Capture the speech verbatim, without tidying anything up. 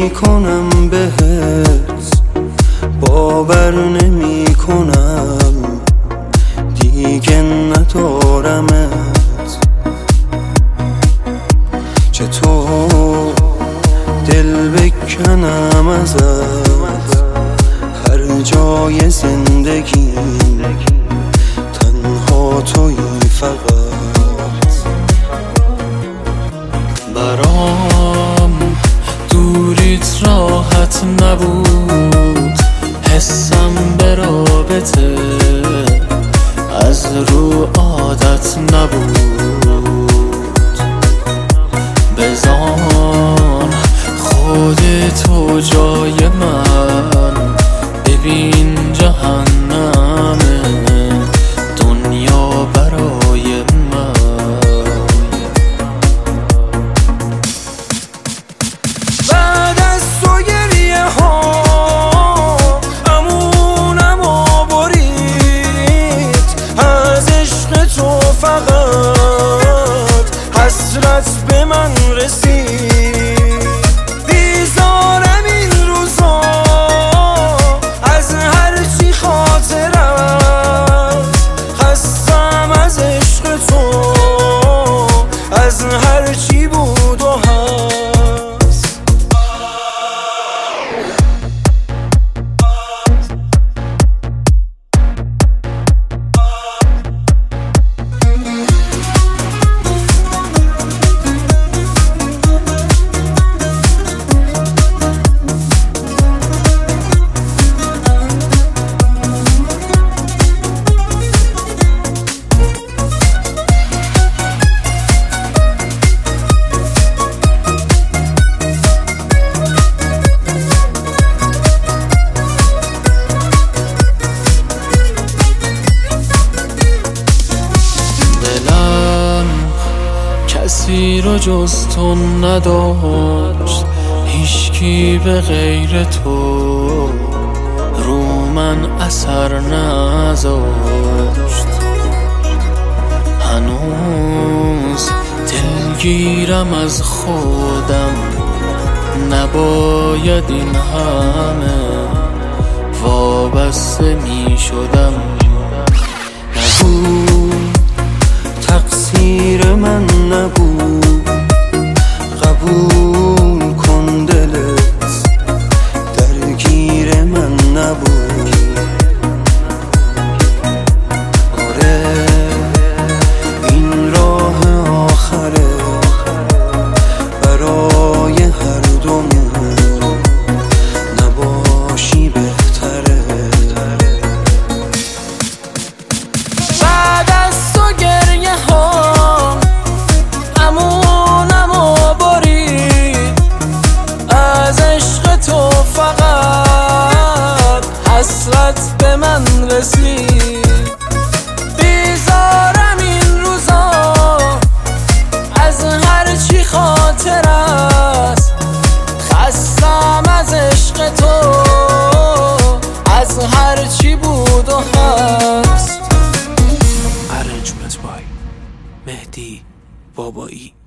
نمی کنم بهت، باور نمی کنم دیگه ندارمت. چطور دل بکنم ازت، هر جای زندگی تنها تویی فقط. برام دوریت راحت نبود، حسم به رابطه از رو عادت نبود. بذار خودتو جای من، ببین جهنم دنیا برای من. بعد از تو گریه ها امونم و برید، از عشق تو فقط حسرت به من رسید. بیزارم این روزا از هرچی خاطرم، خستم از عشق تو، از هرچی بود و هست. کسی رو جز تو نداشت، هیچکی به غیر تو رو من اثر نذاشت. هنوز دلگیرم از خودم، نباید این همه وابسته می شدم. نبود تقصیر من نبود، قبول کن دلت درگیر من نبود. آره این راه آخره برای هر دومون، نباشی بهتره. بعد از تو گریه ها امونم و برید، از عشق تو فقط حسرت به من رسید. بیزارم این روزا از هرچی خاطر است، خستم از عشق تو، از هرچی بود و هست. Arrangement by مهدی بابایی.